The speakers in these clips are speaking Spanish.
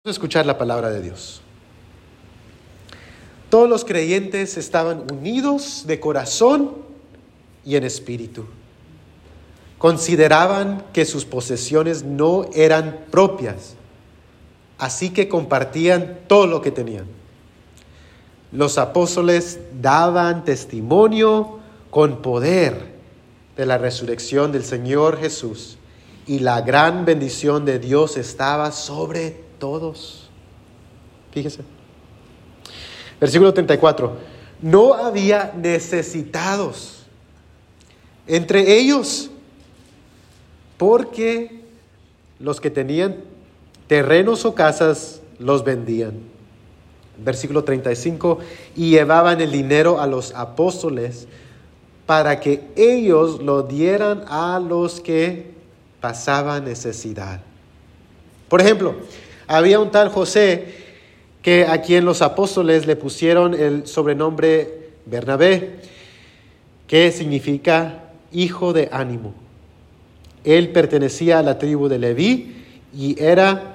Escuchar la palabra de Dios. Todos los creyentes estaban unidos de corazón y en espíritu. Consideraban que sus posesiones no eran propias, así que compartían todo lo que tenían. Los apóstoles daban testimonio con poder de la resurrección del Señor Jesús, y la gran bendición de Dios estaba sobre todos. Fíjese. Versículo 34. No había necesitados entre ellos, porque los que tenían terrenos o casas los vendían. Versículo 35. Y llevaban el dinero a los apóstoles para que ellos lo dieran a los que pasaban necesidad. Por ejemplo, había un tal José que a quien los apóstoles le pusieron el sobrenombre Bernabé, que significa hijo de ánimo. Él pertenecía a la tribu de Leví y era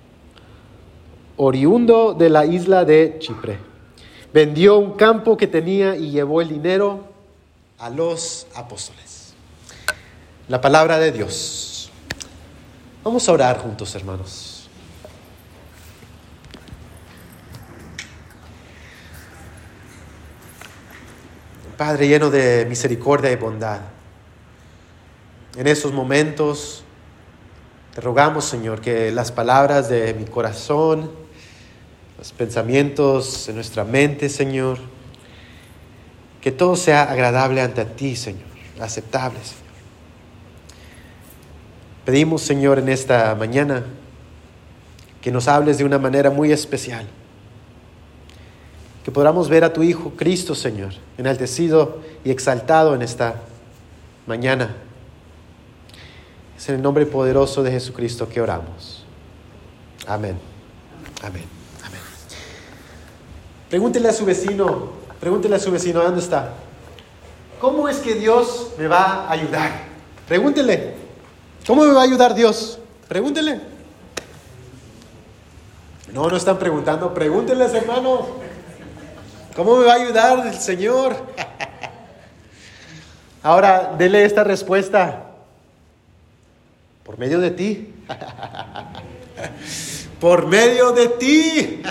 oriundo de la isla de Chipre. Vendió un campo que tenía y llevó el dinero a los apóstoles. La palabra de Dios. Vamos a orar juntos, hermanos. Padre lleno de misericordia y bondad, en esos momentos te rogamos, Señor, que las palabras de mi corazón, los pensamientos de nuestra mente, Señor, que todo sea agradable ante ti, Señor, aceptable, Señor. Pedimos, Señor, en esta mañana que nos hables de una manera muy especial, que podamos ver a tu Hijo Cristo, Señor, enaltecido y exaltado en esta mañana. Es en el nombre poderoso de Jesucristo que oramos. Amén. Amén. Amén. Pregúntele a su vecino, ¿dónde está? ¿Cómo es que Dios me va a ayudar? Pregúntele. ¿Cómo me va a ayudar Dios? Pregúntele. No están preguntando. Pregúntenles, hermano. ¿Cómo me va a ayudar el Señor? Ahora, dele esta respuesta. Por medio de ti. Por medio de ti.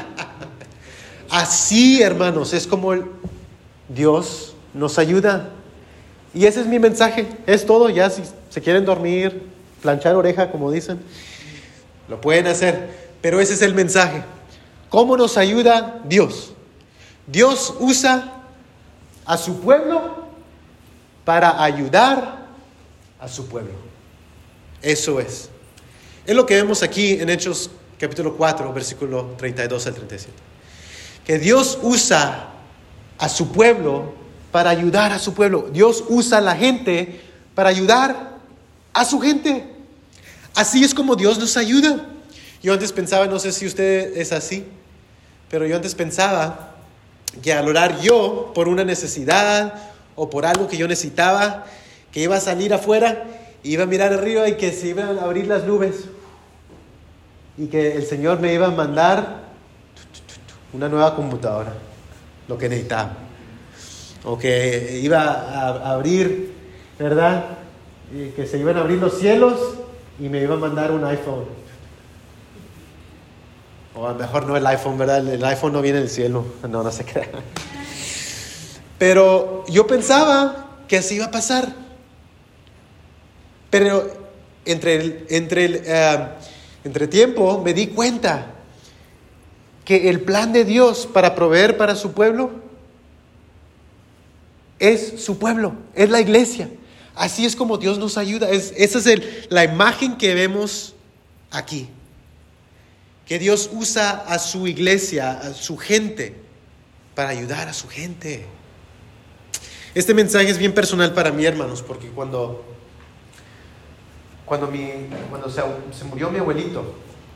Así, hermanos, es como Dios nos ayuda. Y ese es mi mensaje. Es todo. Ya si se quieren dormir, planchar oreja, como dicen, lo pueden hacer. Pero ese es el mensaje. ¿Cómo nos ayuda Dios? Dios usa a su pueblo para ayudar a su pueblo. Eso es. Es lo que vemos aquí en Hechos capítulo 4, versículo 32 al 37. Que Dios usa a su pueblo para ayudar a su pueblo. Dios usa a la gente para ayudar a su gente. Así es como Dios nos ayuda. Yo antes pensaba, no sé si usted es así, pero yo antes pensaba que al orar yo por una necesidad o por algo que yo necesitaba, que iba a salir afuera, iba a mirar arriba y que se iban a abrir las nubes y que el Señor me iba a mandar una nueva computadora, lo que necesitaba, o que iba a abrir, ¿verdad? Y que se iban a abrir los cielos y me iba a mandar un iPhone. O a lo mejor no el iPhone, ¿verdad? El iPhone no viene del cielo. No se crea. Pero yo pensaba que así iba a pasar. Pero entre tiempo me di cuenta que el plan de Dios para proveer para su pueblo es su pueblo, es la iglesia. Así es como Dios nos ayuda. Esa es la imagen que vemos aquí. Que Dios usa a su iglesia, a su gente, para ayudar a su gente. Este mensaje es bien personal para mí, hermanos, porque cuando se murió mi abuelito,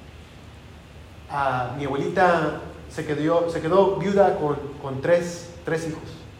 mi abuelita se quedó viuda con tres hijos.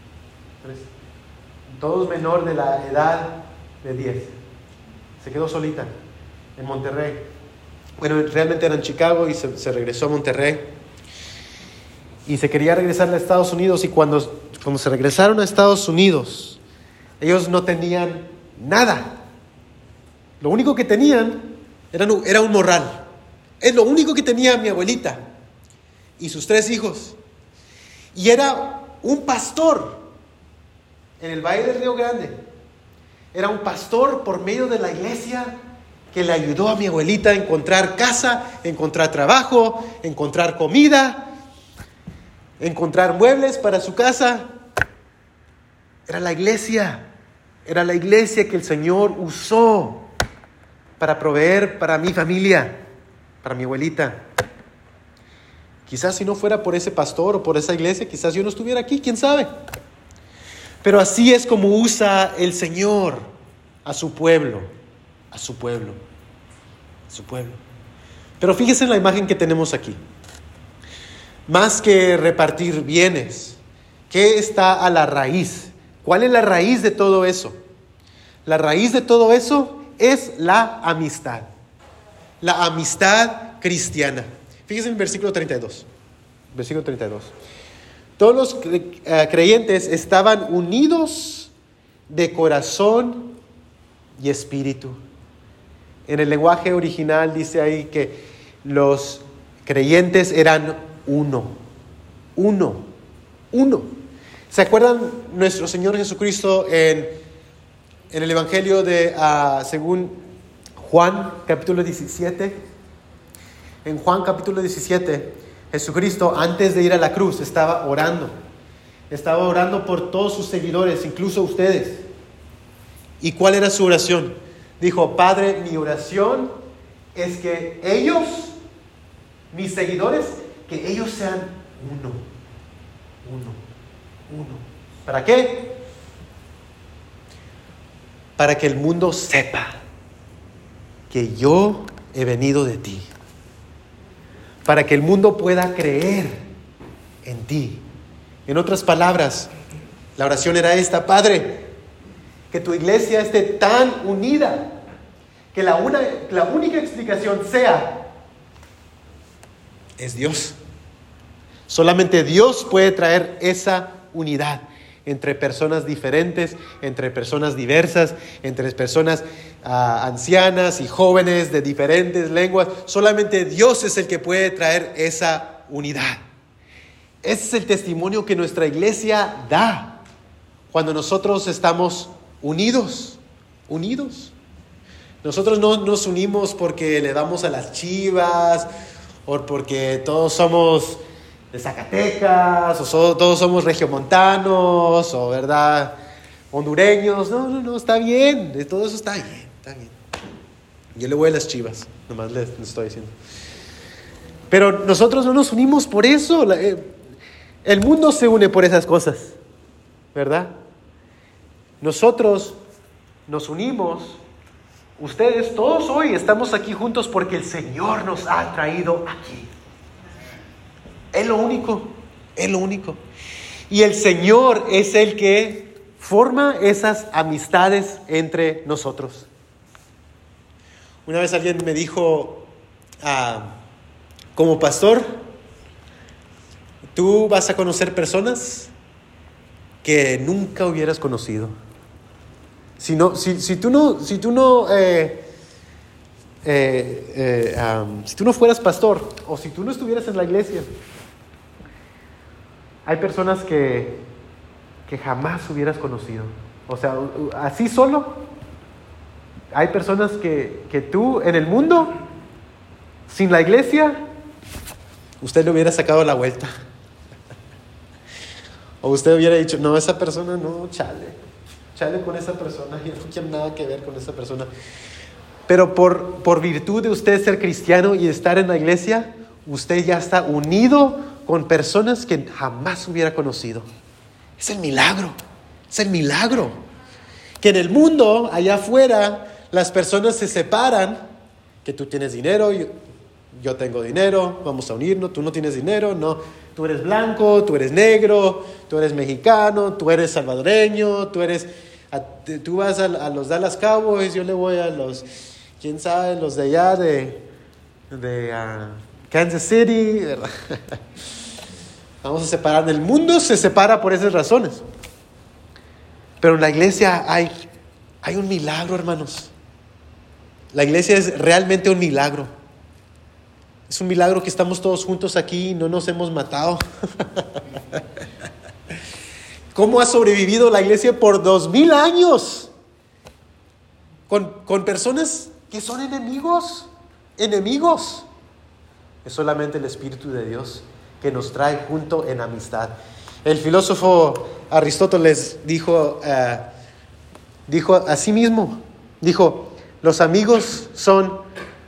Todos menor de la edad de 10. Se quedó solita en Monterrey. Bueno, realmente era en Chicago y se regresó a Monterrey. Y se quería regresar a Estados Unidos. Y cuando se regresaron a Estados Unidos, ellos no tenían nada. Lo único que tenían era un morral. Es lo único que tenía mi abuelita y sus 3 hijos. Y era un pastor en el Valle del Río Grande. Era un pastor por medio de la iglesia que le ayudó a mi abuelita a encontrar casa, encontrar trabajo, encontrar comida, encontrar muebles para su casa. Era la iglesia que el Señor usó para proveer para mi familia, para mi abuelita. Quizás si no fuera por ese pastor o por esa iglesia, quizás yo no estuviera aquí, quién sabe. Pero así es como usa el Señor a su pueblo, a su pueblo, a su pueblo. Pero fíjese en la imagen que tenemos aquí. Más que repartir bienes, ¿qué está a la raíz? ¿Cuál es la raíz de todo eso? La raíz de todo eso es la amistad cristiana. Fíjense en el versículo 32. Versículo 32. Todos los creyentes estaban unidos de corazón y espíritu. En el lenguaje original dice ahí que los creyentes eran uno. ¿Se acuerdan nuestro Señor Jesucristo en el Evangelio de según Juan capítulo 17? En Juan capítulo 17, Jesucristo antes de ir a la cruz estaba orando. Estaba orando por todos sus seguidores, incluso ustedes. ¿Y cuál era su oración? Dijo: Padre, mi oración es que ellos, mis seguidores, que ellos sean uno. ¿Para qué? Para que el mundo sepa que yo he venido de ti. Para que el mundo pueda creer en ti. En otras palabras, la oración era esta: Padre, que tu iglesia esté tan unida que la única explicación sea: es Dios. Solamente Dios puede traer esa unidad entre personas diferentes, entre personas diversas, entre personas ancianas y jóvenes de diferentes lenguas. Solamente Dios es el que puede traer esa unidad. Ese es el testimonio que nuestra iglesia da cuando nosotros estamos unidos. Nosotros no nos unimos porque le damos a las Chivas, o porque todos somos de Zacatecas, o todos somos regiomontanos, o verdad, hondureños. No, está bien, todo eso está bien. Yo le voy a las Chivas, nomás les estoy diciendo. Pero nosotros no nos unimos por eso. El mundo se une por esas cosas, ¿verdad? Nosotros nos unimos, ustedes todos hoy estamos aquí juntos porque el Señor nos ha traído aquí. Es lo único. Y el Señor es el que forma esas amistades entre nosotros. Una vez alguien me dijo, como pastor, tú vas a conocer personas que nunca hubieras conocido. Si tú no fueras pastor, o si tú no estuvieras en la iglesia, hay personas que jamás hubieras conocido. O sea, así solo. Hay personas que tú en el mundo, sin la iglesia, usted le hubiera sacado la vuelta. O usted hubiera dicho: no, esa persona no, chale con esa persona, yo no quiero nada que ver con esa persona. Pero por virtud de usted ser cristiano y estar en la iglesia, usted ya está unido con personas que jamás hubiera conocido. Es el milagro. Que en el mundo, allá afuera, las personas se separan. Que tú tienes dinero, yo tengo dinero, vamos a unirnos. Tú no tienes dinero, no. Tú eres blanco, tú eres negro, tú eres mexicano, tú eres salvadoreño, tú vas a los Dallas Cowboys, yo le voy a los, quién sabe, los de allá Kansas City, ¿verdad? Vamos a separar. El mundo se separa por esas razones. Pero en la iglesia hay un milagro, hermanos. La iglesia es realmente un milagro. Es un milagro que estamos todos juntos aquí y no nos hemos matado. ¿Cómo ha sobrevivido la iglesia por 2000 años? Con personas que son enemigos. Enemigos. Es solamente el Espíritu de Dios que nos trae junto en amistad. El filósofo Aristóteles dijo a sí mismo, dijo, los amigos son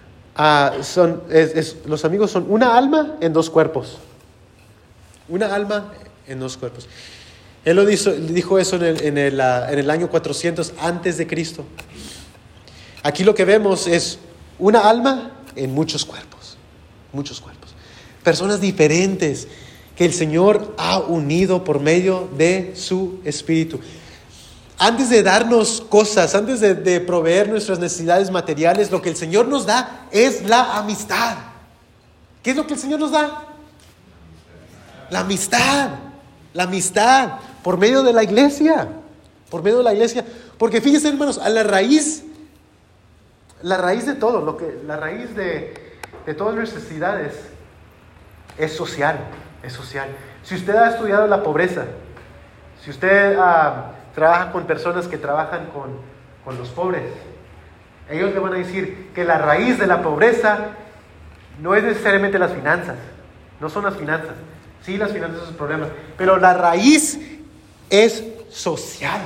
una alma en dos cuerpos. Una alma en dos cuerpos. Él dijo eso en el año 400 antes de Cristo. Aquí lo que vemos es una alma en muchos cuerpos. Muchos cuerpos. Personas diferentes que el Señor ha unido por medio de su Espíritu. Antes de darnos cosas, antes de proveer nuestras necesidades materiales, lo que el Señor nos da es la amistad. ¿Qué es lo que el Señor nos da? La amistad. La amistad por medio de la iglesia. Por medio de la iglesia. Porque fíjense, hermanos, a la raíz de todo, la raíz de todas nuestras necesidades es social. Es social. Si usted ha estudiado la pobreza, si usted trabaja con personas que trabajan con los pobres, ellos le van a decir que la raíz de la pobreza no es necesariamente las finanzas, no son las finanzas. Sí, las finanzas son problemas, pero la raíz es social.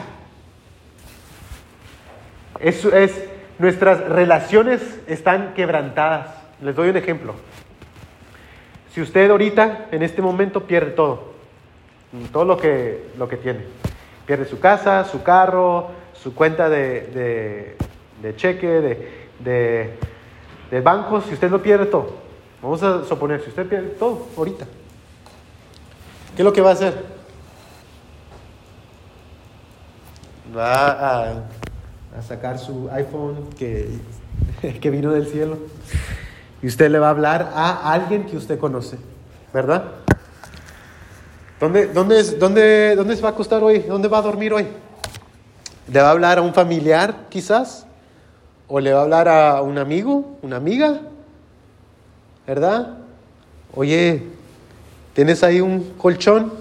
Nuestras relaciones están quebrantadas. Les doy un ejemplo. Si usted ahorita, en este momento, pierde todo lo que tiene. Pierde su casa, su carro, su cuenta de cheque, de banco. Si usted lo pierde todo, vamos a suponer, si usted pierde todo ahorita, ¿qué es lo que va a hacer? Va a sacar su iPhone que vino del cielo y usted le va a hablar a alguien que usted conoce, ¿verdad? ¿Dónde se va a acostar hoy? ¿Dónde va a dormir hoy? ¿Le va a hablar a un familiar quizás? ¿O le va a hablar a un amigo, una amiga? ¿Verdad? Oye, ¿tienes ahí un colchón,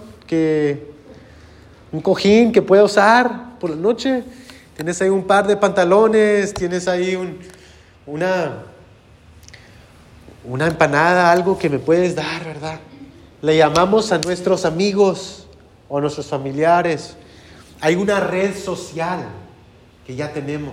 un cojín que pueda usar por la noche? ¿Tienes ahí un par de pantalones? ¿Tienes ahí una empanada, algo que me puedes dar, verdad? Le llamamos a nuestros amigos o a nuestros familiares. Hay una red social que ya tenemos.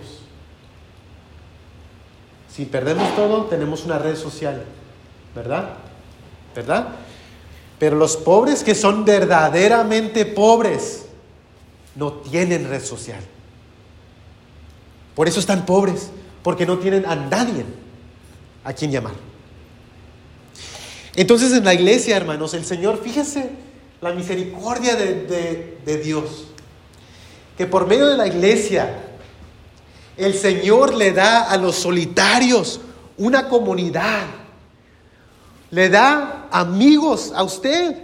Si perdemos todo, tenemos una red social, ¿verdad? ¿Verdad? Pero los pobres que son verdaderamente pobres no tienen red social. Por eso están pobres, porque no tienen a nadie a quien llamar. Entonces en la iglesia, hermanos, el Señor, fíjese la misericordia de Dios, que por medio de la iglesia, el Señor le da a los solitarios una comunidad, le da amigos a usted.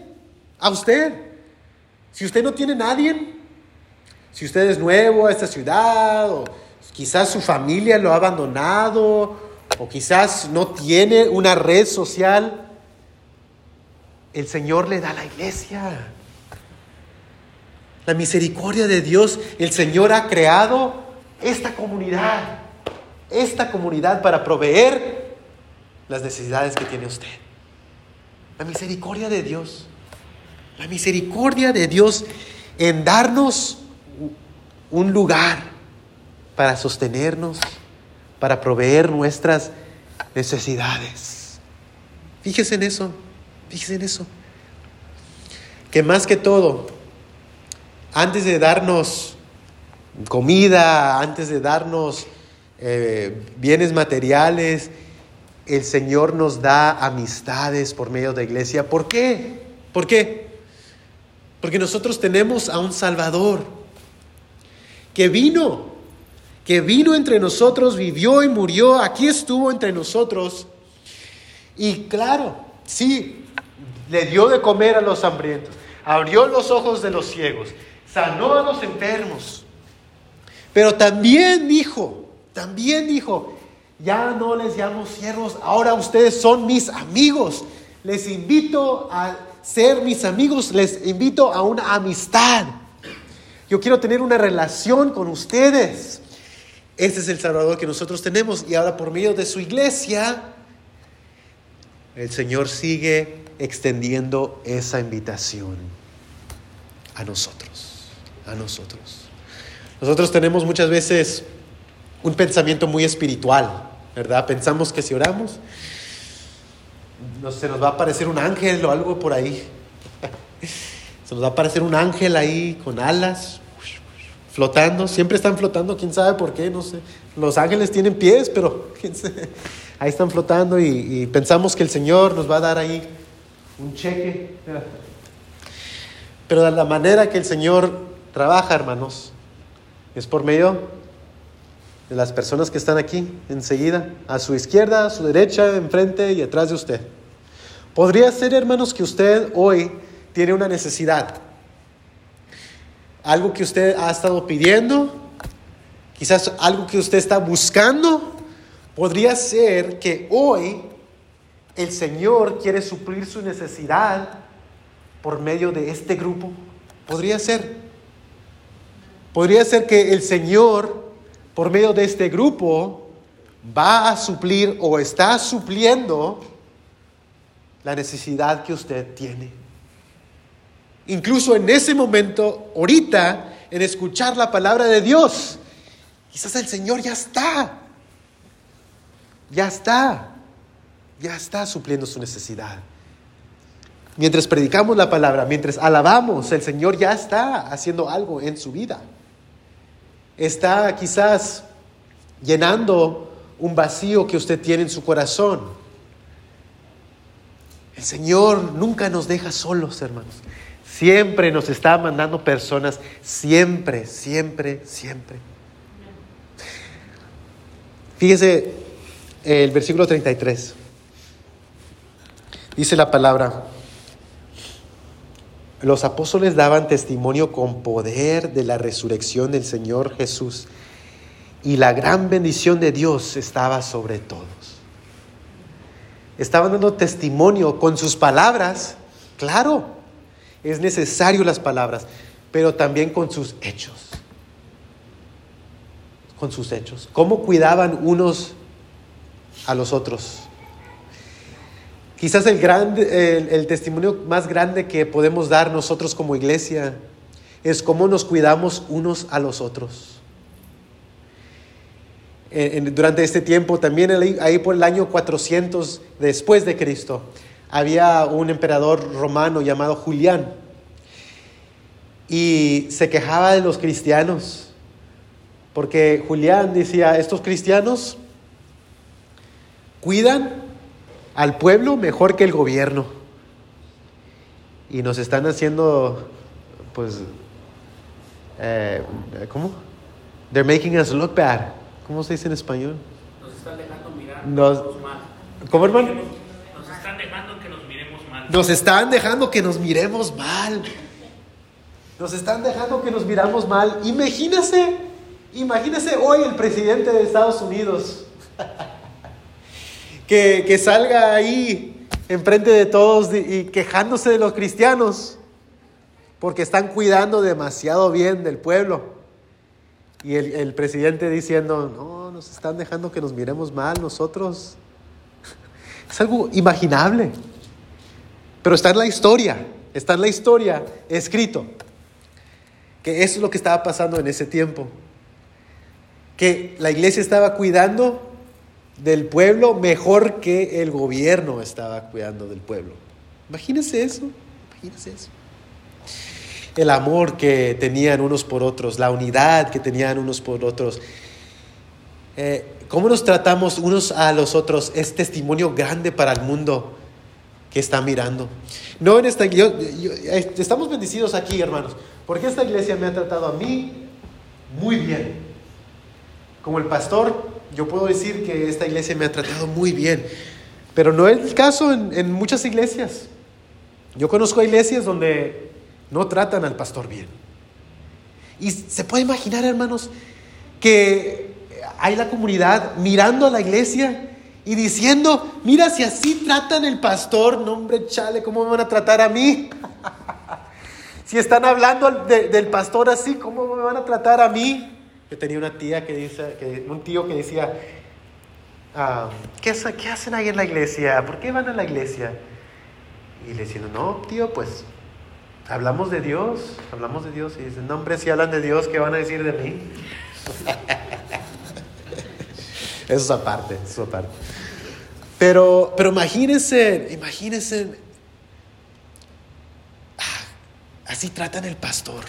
Si usted no tiene nadie, si usted es nuevo a esta ciudad, o quizás su familia lo ha abandonado, o quizás no tiene una red social, el Señor le da a la iglesia. La misericordia de Dios, el Señor ha creado esta comunidad para proveer las necesidades que tiene usted. La misericordia de Dios en darnos un lugar para sostenernos, para proveer nuestras necesidades. Fíjese en eso. Que más que todo, antes de darnos comida, antes de darnos bienes materiales, el Señor nos da amistades por medio de la iglesia. ¿Por qué? Porque nosotros tenemos a un Salvador que vino entre nosotros, vivió y murió, aquí estuvo entre nosotros. Y claro, sí, le dio de comer a los hambrientos, abrió los ojos de los ciegos, sanó a los enfermos. Pero también dijo, ya no les llamo siervos, ahora ustedes son mis amigos. Les invito a ser mis amigos, les invito a una amistad. Yo quiero tener una relación con ustedes. Este es el Salvador que nosotros tenemos. Y ahora por medio de su iglesia, el Señor sigue extendiendo esa invitación a nosotros. Nosotros tenemos muchas veces un pensamiento muy espiritual, ¿verdad? Pensamos que si oramos, se nos va a aparecer un ángel o algo por ahí. Se nos va a aparecer un ángel ahí con alas, flotando. Siempre están flotando, quién sabe por qué, no sé. Los ángeles tienen pies, pero quién sabe. Ahí están flotando y pensamos que el Señor nos va a dar ahí un cheque. Pero de la manera que el Señor trabaja, hermanos, es por medio de las personas que están aquí enseguida, a su izquierda, a su derecha, enfrente y atrás de usted. Podría ser, hermanos, que usted hoy tiene una necesidad, algo que usted ha estado pidiendo, quizás algo que usted está buscando. Podría ser que hoy el Señor quiere suplir su necesidad por medio de este grupo. Podría ser que el Señor, por medio de este grupo, va a suplir o está supliendo la necesidad que usted tiene. Incluso en ese momento, ahorita, en escuchar la palabra de Dios, quizás el Señor ya está supliendo su necesidad. Mientras predicamos la palabra, mientras alabamos, el Señor ya está haciendo algo en su vida. Está quizás llenando un vacío que usted tiene en su corazón. El Señor nunca nos deja solos, hermanos. Siempre nos está mandando personas, siempre. Fíjese el versículo 33. Dice la palabra: los apóstoles daban testimonio con poder de la resurrección del Señor Jesús, y la gran bendición de Dios estaba sobre todos. Estaban dando testimonio con sus palabras. Claro, es necesario las palabras, pero también con sus hechos. ¿Cómo cuidaban unos a los otros? Quizás el testimonio más grande que podemos dar nosotros como iglesia es cómo nos cuidamos unos a los otros. Durante este tiempo, también ahí por el año 400 después de Cristo, había un emperador romano llamado Julián, y se quejaba de los cristianos, porque Julián decía: estos cristianos cuidan al pueblo mejor que el gobierno, y nos están haciendo, pues, ¿cómo? They're making us look bad. ¿Cómo se dice en español? Nos están dejando mirar mal. ¿Cómo, hermano? Nos están dejando que nos miremos mal. Nos están dejando que nos miremos mal. Nos están dejando que nos miramos mal. Imagínese hoy el presidente de Estados Unidos que salga ahí enfrente de todos y quejándose de los cristianos porque están cuidando demasiado bien del pueblo. Y el presidente diciendo: no, nos están dejando que nos miremos mal nosotros. Es algo imaginable. Pero está en la historia escrito que eso es lo que estaba pasando en ese tiempo. Que la iglesia estaba cuidando del pueblo mejor que el gobierno estaba cuidando del pueblo. Imagínense eso. El amor que tenían unos por otros, la unidad que tenían unos por otros. Cómo nos tratamos unos a los otros es testimonio grande para el mundo que está mirando. No en esta estamos bendecidos aquí, hermanos, porque esta iglesia me ha tratado a mí muy bien. Como el pastor, yo puedo decir que esta iglesia me ha tratado muy bien. Pero no es el caso en muchas iglesias. Yo conozco iglesias donde no tratan al pastor bien. Y se puede imaginar, hermanos, que hay la comunidad mirando a la iglesia y diciendo: mira, si así tratan el pastor, no hombre, chale, ¿cómo me van a tratar a mí? Si están hablando del pastor así, ¿cómo me van a tratar a mí? Yo tenía una tía un tío que decía: ¿qué hacen ahí en la iglesia? ¿Por qué van a la iglesia? Y le decían: no, tío, pues hablamos de Dios. Y dicen: no, hombre, si hablan de Dios, ¿qué van a decir de mí? Eso es aparte. Pero imagínense, así tratan el pastor.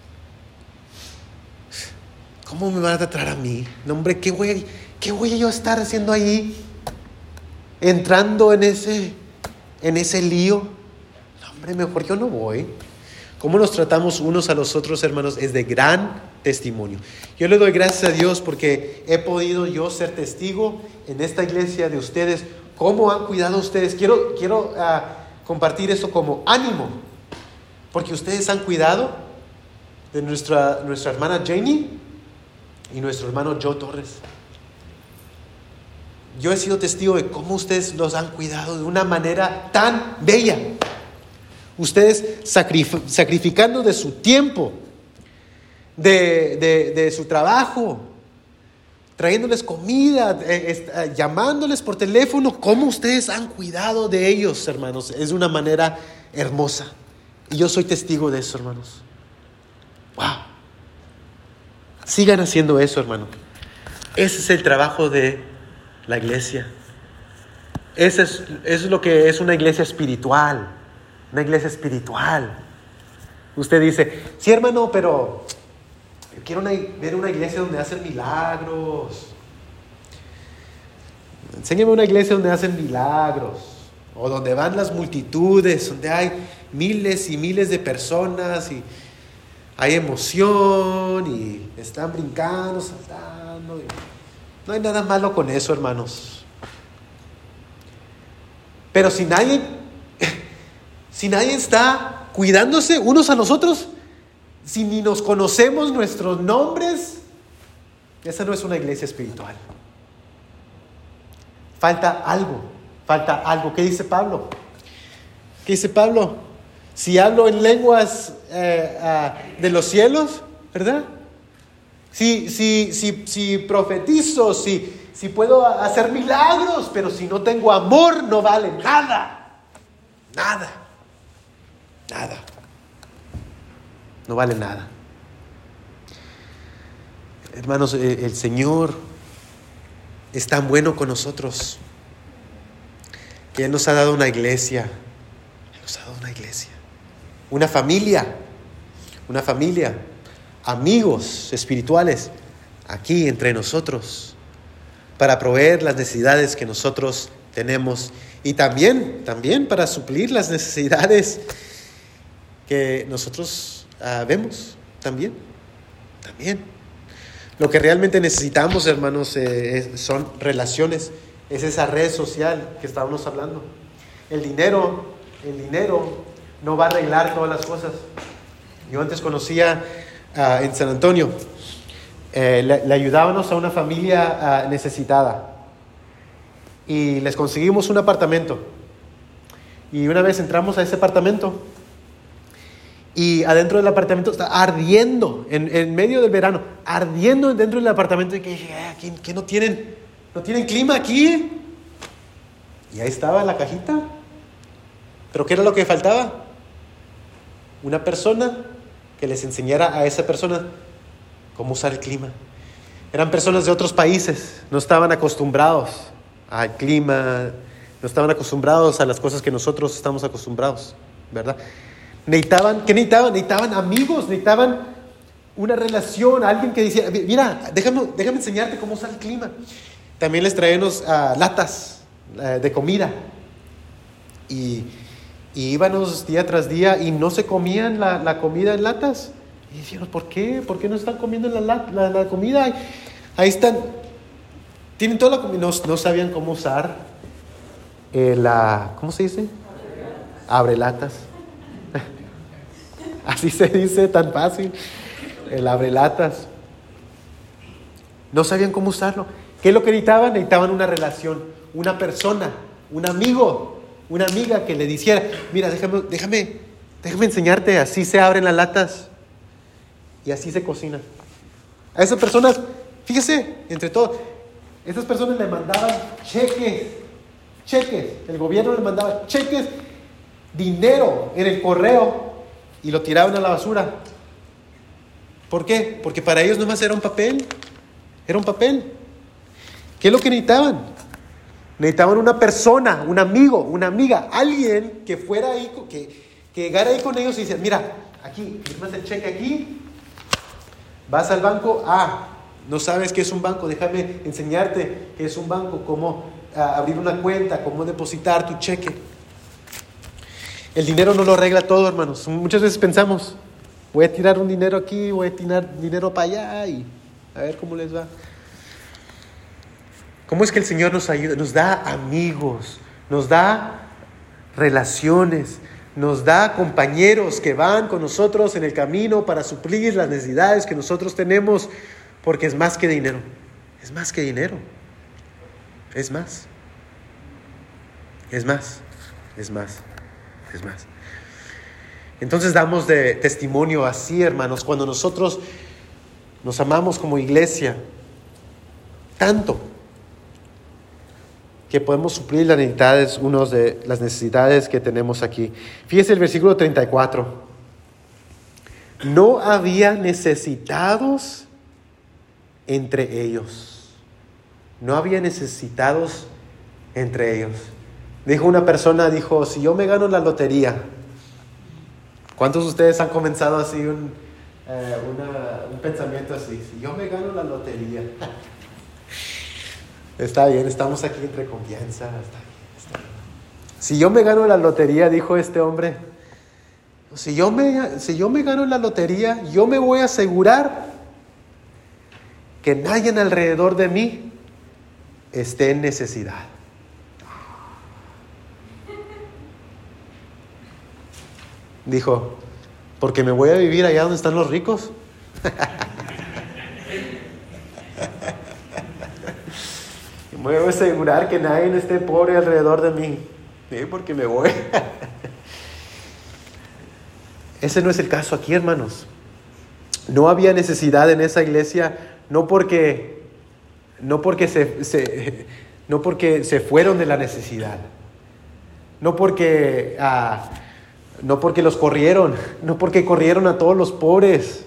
¿Cómo me van a tratar a mí? No, hombre, ¿qué voy a yo estar haciendo ahí? Entrando en ese lío. No, hombre, mejor yo no voy. Cómo nos tratamos unos a los otros, hermanos, es de gran testimonio. Yo le doy gracias a Dios porque he podido yo ser testigo en esta iglesia de ustedes, cómo han cuidado ustedes. Quiero compartir esto como ánimo, porque ustedes han cuidado de nuestra hermana Janie y nuestro hermano Joe Torres. Yo he sido testigo de cómo ustedes los han cuidado de una manera tan bella. Ustedes sacrificando de su tiempo, de su trabajo, trayéndoles comida, llamándoles por teléfono. Cómo ustedes han cuidado de ellos, hermanos, es de una manera hermosa. Y yo soy testigo de eso, hermanos. ¡Wow! Sigan haciendo eso, hermano. Ese es el trabajo de la iglesia. Eso es lo que es una iglesia espiritual. Una iglesia espiritual. Usted dice: sí, hermano, pero yo quiero ver una iglesia donde hacen milagros. Enséñame una iglesia donde hacen milagros, o donde van las multitudes, donde hay miles y miles de personas y hay emoción y están brincando, saltando. No hay nada malo con eso, hermanos. Pero si nadie está cuidándose unos a los otros, si ni nos conocemos nuestros nombres, esa no es una iglesia espiritual. Falta algo. ¿Qué dice Pablo? Si hablo en lenguas de los cielos, ¿verdad? Si profetizo, si puedo hacer milagros, pero si no tengo amor, no vale nada. Nada. No vale nada. Hermanos, el Señor es tan bueno con nosotros que Él nos ha dado una iglesia. Una familia, amigos espirituales aquí entre nosotros para proveer las necesidades que nosotros tenemos y también para suplir las necesidades que nosotros vemos también. Lo que realmente necesitamos, hermanos, son relaciones. Es esa red social que estábamos hablando. El dinero no va a arreglar todas las cosas. Yo antes conocía en San Antonio, le ayudábamos a una familia necesitada y les conseguimos un apartamento. Y una vez entramos a ese apartamento y adentro del apartamento está ardiendo, en medio del verano, ardiendo dentro del apartamento. Y que dije: ¿qué no tienen clima aquí? Y ahí estaba la cajita. ¿Pero qué era lo que faltaba? Una persona que les enseñara a esa persona cómo usar el clima. Eran personas de otros países, no estaban acostumbrados al clima, no estaban acostumbrados a las cosas que nosotros estamos acostumbrados, ¿verdad? Necesitaban amigos, necesitaban una relación, alguien que decía: mira, déjame enseñarte cómo usar el clima. También les traíamos latas de comida y íbamos día tras día y no se comían la comida en latas. Y decíamos: ¿por qué? ¿Por qué no están comiendo la comida? Ahí están, tienen toda la comida. No sabían cómo usar ¿cómo se dice? Abrelatas. Así se dice, tan fácil. El abrelatas. No sabían cómo usarlo. ¿Qué es lo que necesitaban? Necesitaban una relación, una persona, un amigo, una amiga que le dijera, mira, déjame enseñarte, así se abren las latas y así se cocina. A esas personas, fíjese, entre todos, esas personas le mandaban cheques, el gobierno le mandaba cheques, dinero en el correo y lo tiraban a la basura. ¿Por qué? Porque para ellos nomás era un papel. ¿Qué es lo que necesitaban? Necesitaban una persona, un amigo, una amiga, alguien que fuera ahí, que llegara ahí con ellos y decía, mira, aquí, firmas el cheque aquí, vas al banco, no sabes qué es un banco, déjame enseñarte qué es un banco, cómo abrir una cuenta, cómo depositar tu cheque. El dinero no lo arregla todo, hermanos. Muchas veces pensamos, voy a tirar un dinero aquí, voy a tirar dinero para allá y a ver cómo les va. ¿Cómo es que el Señor nos ayuda? Nos da amigos, nos da relaciones, nos da compañeros que van con nosotros en el camino para suplir las necesidades que nosotros tenemos, porque es más que dinero. Es más que dinero. Es más. Es más. Es más. Es más. Entonces damos de testimonio así, hermanos, cuando nosotros nos amamos como iglesia, tanto que podemos suplir las necesidades que tenemos aquí. Fíjese el versículo 34. No había necesitados entre ellos. No había necesitados entre ellos. Dijo una persona, si yo me gano la lotería. ¿Cuántos de ustedes han comenzado así un pensamiento así? Si yo me gano la lotería. Está bien, estamos aquí entre confianza. Está bien. Si yo me gano la lotería, dijo este hombre, si yo me gano la lotería, yo me voy a asegurar que nadie alrededor de mí esté en necesidad. Dijo, porque me voy a vivir allá donde están los ricos. Me voy a asegurar que nadie esté pobre alrededor de mí. ¿Sí? Porque me voy. Ese no es el caso aquí, hermanos. No había necesidad en esa iglesia, no porque se fueron de la necesidad. No porque los corrieron, no porque corrieron a todos los pobres.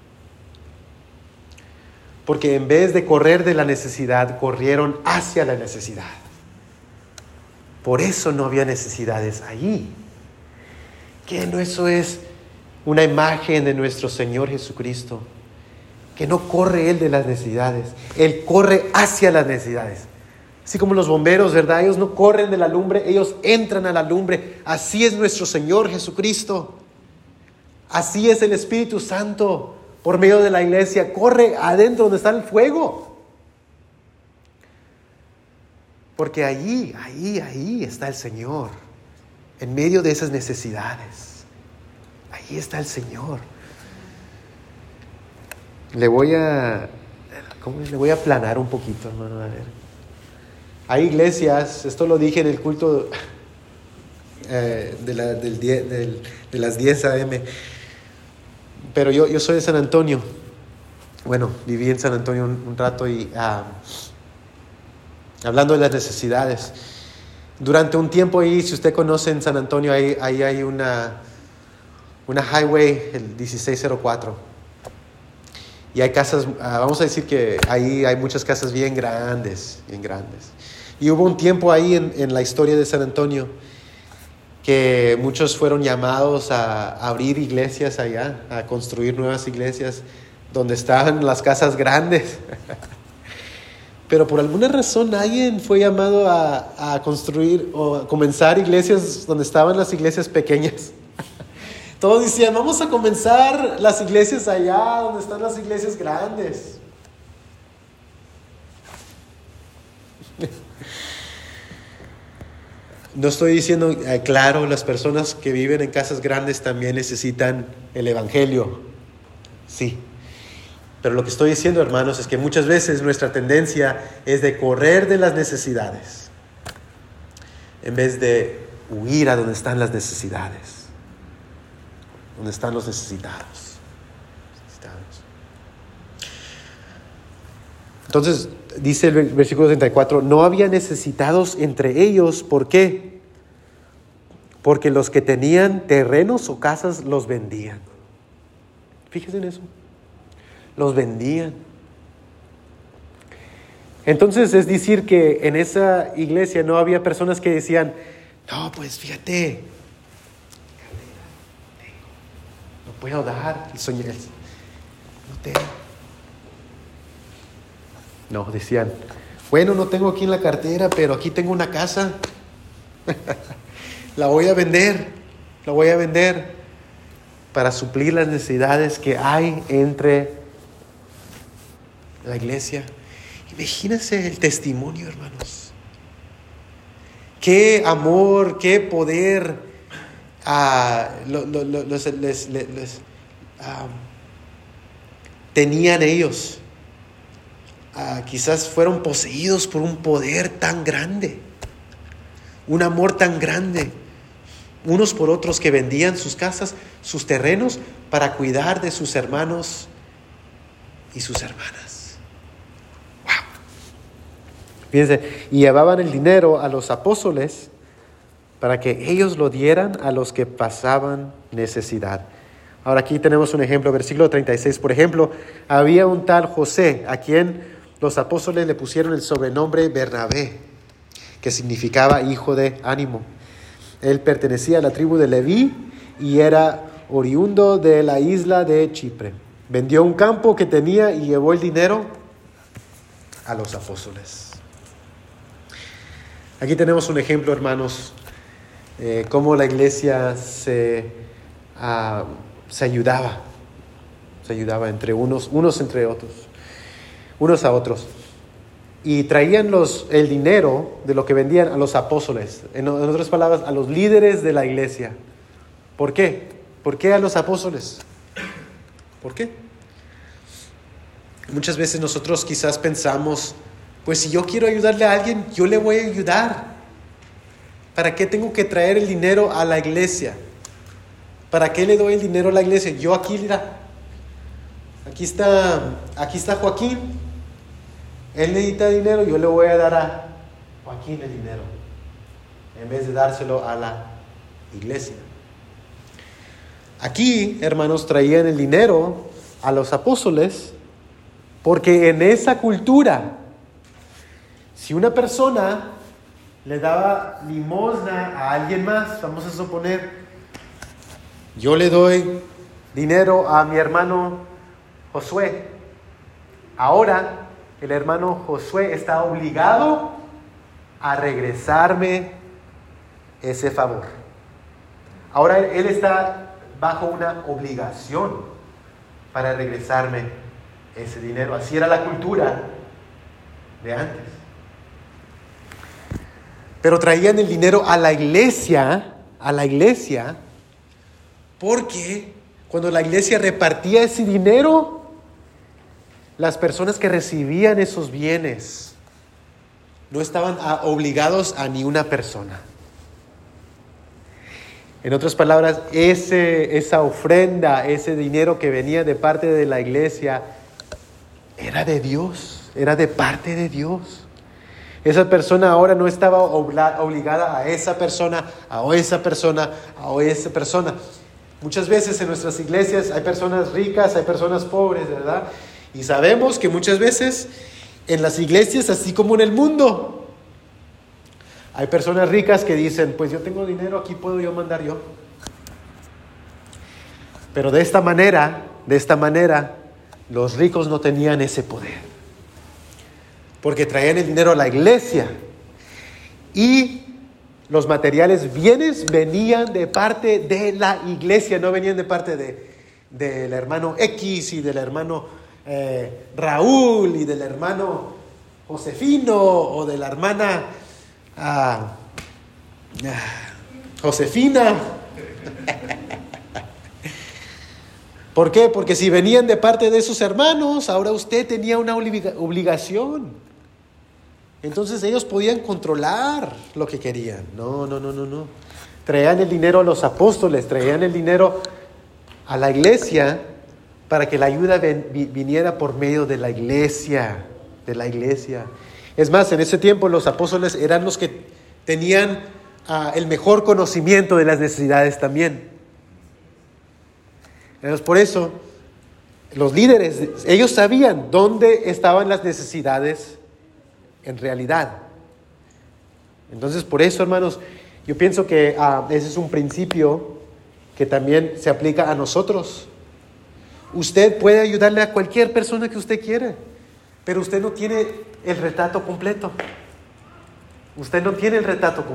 Porque en vez de correr de la necesidad, corrieron hacia la necesidad. Por eso no había necesidades allí. Que no, eso es una imagen de nuestro Señor Jesucristo. Que no corre Él de las necesidades. Él corre hacia las necesidades. Así como los bomberos, ¿verdad? Ellos no corren de la lumbre, ellos entran a la lumbre. Así es nuestro Señor Jesucristo. Así es el Espíritu Santo. Por medio de la iglesia, corre adentro donde está el fuego. Porque ahí está el Señor. En medio de esas necesidades. Ahí está el Señor. Le voy a aplanar un poquito, hermano. A ver. Hay iglesias, esto lo dije en el culto de las 10 a.m., pero yo soy de San Antonio. Bueno, viví en San Antonio un rato y hablando de las necesidades. Durante un tiempo ahí, si usted conoce en San Antonio, ahí hay una highway, el 1604. Y hay casas, vamos a decir que ahí hay muchas casas bien grandes. Y hubo un tiempo ahí en la historia de San Antonio que muchos fueron llamados a abrir iglesias allá, a construir nuevas iglesias donde estaban las casas grandes. Pero por alguna razón alguien fue llamado a construir o a comenzar iglesias donde estaban las iglesias pequeñas. Todos decían, vamos a comenzar las iglesias allá donde están las iglesias grandes. No estoy diciendo, claro, las personas que viven en casas grandes también necesitan el evangelio. Sí. Pero lo que estoy diciendo, hermanos, es que muchas veces nuestra tendencia es de correr de las necesidades en vez de huir a donde están las necesidades, donde están los necesitados. Entonces, dice el versículo 34, no había necesitados entre ellos. ¿Por qué? Porque los que tenían terrenos o casas los vendían. Fíjense en eso. Los vendían. Entonces es decir que en esa iglesia no había personas que decían, no, pues fíjate, no puedo dar el sueño. No tengo. No, decían, bueno, no tengo aquí en la cartera, pero aquí tengo una casa. La voy a vender para suplir las necesidades que hay entre la iglesia. Imagínense el testimonio, hermanos. Qué amor, qué poder tenían ellos. Quizás fueron poseídos por un poder tan grande, un amor tan grande, unos por otros, que vendían sus casas, sus terrenos, para cuidar de sus hermanos y sus hermanas. ¡Wow! Fíjense, y llevaban el dinero a los apóstoles para que ellos lo dieran a los que pasaban necesidad. Ahora aquí tenemos un ejemplo, versículo 36, por ejemplo, había un tal José, a quien los apóstoles le pusieron el sobrenombre Bernabé, que significaba hijo de ánimo. Él pertenecía a la tribu de Leví y era oriundo de la isla de Chipre. Vendió un campo que tenía y llevó el dinero a los apóstoles. Aquí tenemos un ejemplo, hermanos, cómo la iglesia se ayudaba entre unos entre otros. Unos a otros, y traían el dinero de lo que vendían a los apóstoles, en otras palabras, a los líderes de la iglesia. ¿Por qué? ¿Por qué a los apóstoles? ¿Por qué? Muchas veces nosotros quizás pensamos, pues si yo quiero ayudarle a alguien, yo le voy a ayudar. ¿Para qué tengo que traer el dinero a la iglesia? ¿Para qué le doy el dinero a la iglesia? Yo aquí, mira, aquí está Joaquín. Él necesita dinero, yo le voy a dar a Joaquín el dinero, en vez de dárselo a la iglesia. Aquí, hermanos, traían el dinero a los apóstoles, porque en esa cultura, si una persona le daba limosna a alguien más, vamos a suponer, yo le doy dinero a mi hermano Josué, ahora el hermano Josué está obligado a regresarme ese favor. Ahora él está bajo una obligación para regresarme ese dinero. Así era la cultura de antes. Pero traían el dinero a la iglesia, porque cuando la iglesia repartía ese dinero, las personas que recibían esos bienes no estaban obligados a ni una persona. En otras palabras, esa ofrenda, ese dinero que venía de parte de la iglesia, era de Dios, era de parte de Dios. Esa persona ahora no estaba obligada a esa persona, a esa persona, a esa persona. Muchas veces en nuestras iglesias hay personas ricas, hay personas pobres, ¿verdad? Y sabemos que muchas veces en las iglesias, así como en el mundo, hay personas ricas que dicen, pues yo tengo dinero, aquí puedo yo mandar yo. Pero de esta manera, los ricos no tenían ese poder. Porque traían el dinero a la iglesia. Y los materiales bienes venían de parte de la iglesia, no venían de parte del hermano X y del hermano Raúl y del hermano Josefino o de la hermana Josefina. ¿Por qué? Porque si venían de parte de sus hermanos, ahora usted tenía una obligación. Entonces ellos podían controlar lo que querían. No. Traían el dinero a los apóstoles, traían el dinero a la iglesia para que la ayuda viniera por medio de la iglesia. Es más, en ese tiempo los apóstoles eran los que tenían el mejor conocimiento de las necesidades también. Entonces, por eso, los líderes, ellos sabían dónde estaban las necesidades en realidad. Entonces, por eso, hermanos, yo pienso que ese es un principio que también se aplica a nosotros. Usted puede ayudarle a cualquier persona que usted quiera, pero usted no tiene el retrato completo. Entonces,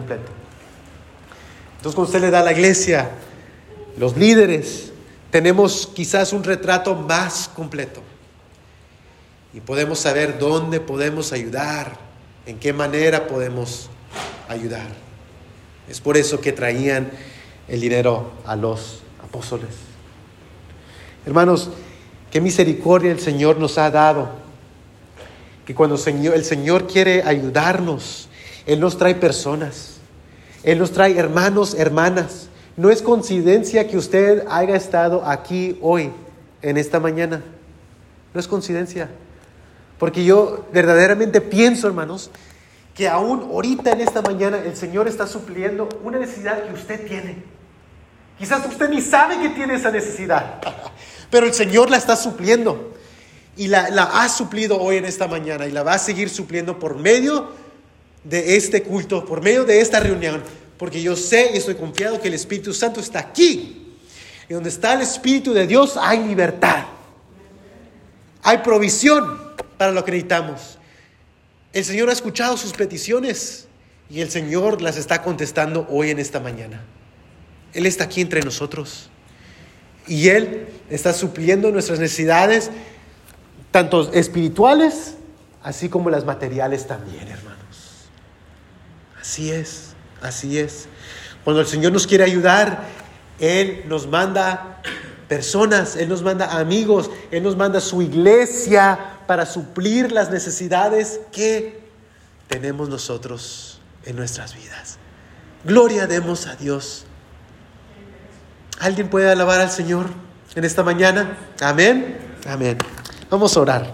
cuando usted le da a la iglesia, los líderes, tenemos quizás un retrato más completo. Y podemos saber dónde podemos ayudar, en qué manera podemos ayudar. Es por eso que traían el dinero a los apóstoles. Hermanos, qué misericordia el Señor nos ha dado. Que cuando el Señor quiere ayudarnos, Él nos trae personas. Él nos trae hermanos, hermanas. No es coincidencia que usted haya estado aquí hoy, en esta mañana. No es coincidencia. Porque yo verdaderamente pienso, hermanos, que aún ahorita en esta mañana el Señor está supliendo una necesidad que usted tiene. Quizás usted ni sabe que tiene esa necesidad, pero el Señor la está supliendo. Y la ha suplido hoy en esta mañana y la va a seguir supliendo por medio de este culto, por medio de esta reunión. Porque yo sé y estoy confiado que el Espíritu Santo está aquí. Y donde está el Espíritu de Dios hay libertad. Hay provisión para lo que necesitamos. El Señor ha escuchado sus peticiones y el Señor las está contestando hoy en esta mañana. Él está aquí entre nosotros. Y Él está supliendo nuestras necesidades, tanto espirituales, así como las materiales también, hermanos. Así es. Cuando el Señor nos quiere ayudar, Él nos manda personas, Él nos manda amigos, Él nos manda su iglesia para suplir las necesidades que tenemos nosotros en nuestras vidas. Gloria demos a Dios. ¿Alguien puede alabar al Señor en esta mañana? Amén. Vamos a orar.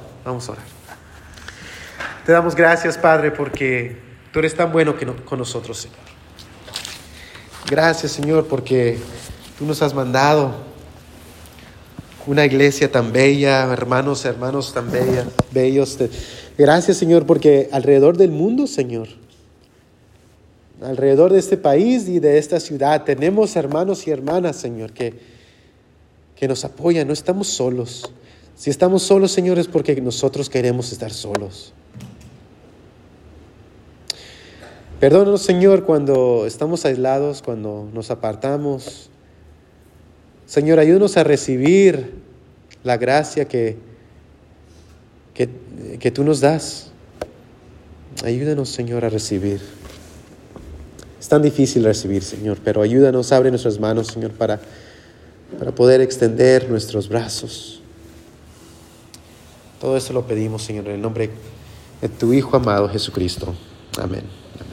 Te damos gracias, Padre, porque tú eres tan bueno con nosotros, Señor. Gracias, Señor, porque tú nos has mandado una iglesia tan bella, hermanos tan bellos. Gracias, Señor, porque alrededor del mundo, Señor, alrededor de este país y de esta ciudad, tenemos hermanos y hermanas, Señor, que nos apoyan. No estamos solos. Si estamos solos, Señor, es porque nosotros queremos estar solos. Perdónanos, Señor, cuando estamos aislados, cuando nos apartamos. Señor, ayúdanos a recibir la gracia que tú nos das. Ayúdanos, Señor, a recibir. Es tan difícil recibir, Señor, pero ayúdanos, abre nuestras manos, Señor, para poder extender nuestros brazos. Todo eso lo pedimos, Señor, en el nombre de tu Hijo amado Jesucristo. Amén.